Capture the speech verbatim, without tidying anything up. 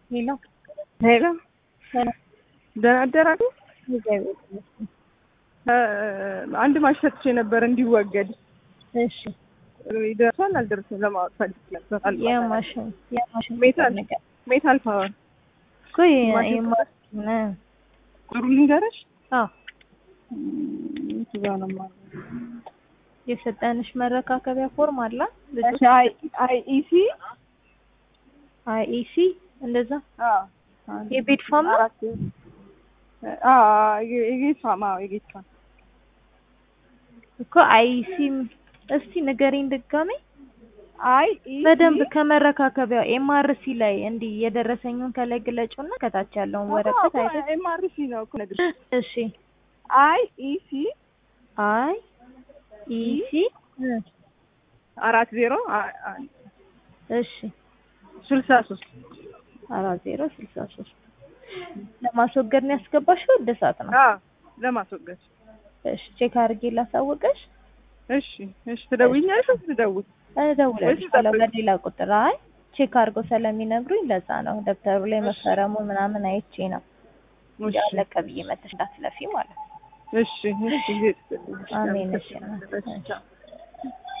ሄሎ ሄሎ ሰላም ደህና አደራችሁ? እግዚአብሔር ይመስገን። አንድ ማሽን ሰጥቼ ነበር እንዲወገድ። እሺ ይደርሳል አልደረሰም ለማወቅ ፈልጌ ነበር። የማሽን የማሽን ሜታል ነገር ሜታል ፓወር እኮ የማሽን ጥሩ ልንገርሽ። አዎ እዛ ነው ማለት የሰጠንሽ መረካከቢያ ፎርም አለ። እሺ አይ አይ ኢሲ አይ ኢሲ እንደዛ አዎ የቤት ፋም ነው? አዎ የጌት ፋም አዎ የጌት ፋም እኮ አይሲ እስቲ ንገሪኝ ድጋሜ። አይ በደንብ ከመረካከቢያው ኤምአርሲ ላይ እንዲህ የደረሰኙን ከላይ ግለጩና ከታች ያለውን ወረቀት አይተሽ። ኤምአርሲ ነው እኮ ነግሬሽ። እሺ አይ ኢሲ አይ ኢሲ አራት ዜሮ እሺ ስልሳ ሶስት አራት ዜሮ ስልሳ ሶስት ለማስወገድ ነው ያስገባሽው? እድሳት ነው? አዎ ለማስወገድ። እሺ ቼክ አድርጌ ላሳውቅሽ። እሺ እሺ ትደውይኛለሽ ወይስ ልደውል? እደውልልሻለሁ በሌላ ቁጥር። አይ ቼክ አድርገው ስለሚነግሩኝ ለዛ ነው። ደብተሩ ላይ መፈረሙ ምናምን አይቼ ነው ያለቀ ብዬ መተሽ እንዳትለፊ ማለት ነው። እሺ እሺ አሜን። እሺ